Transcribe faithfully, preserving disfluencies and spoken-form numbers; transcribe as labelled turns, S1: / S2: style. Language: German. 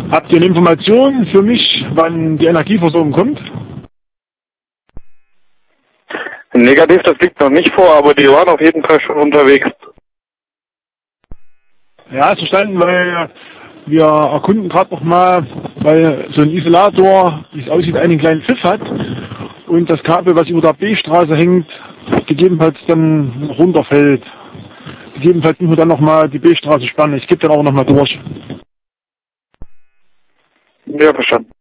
S1: Habt ihr eine Information für mich, wann die Energieversorgung kommt?
S2: Negativ, das liegt noch nicht vor, aber die waren auf jeden Fall schon unterwegs.
S1: Ja, ist verstanden, weil wir erkunden gerade noch mal, weil so ein Isolator, wie es aussieht, einen kleinen Pfiff hat und das Kabel, was über der B-Straße hängt, gegebenenfalls dann runterfällt. Gegebenenfalls müssen wir dann nochmal die B-Straße spannen. Ich gebe dann auch nochmal durch.
S2: Ja, verstanden.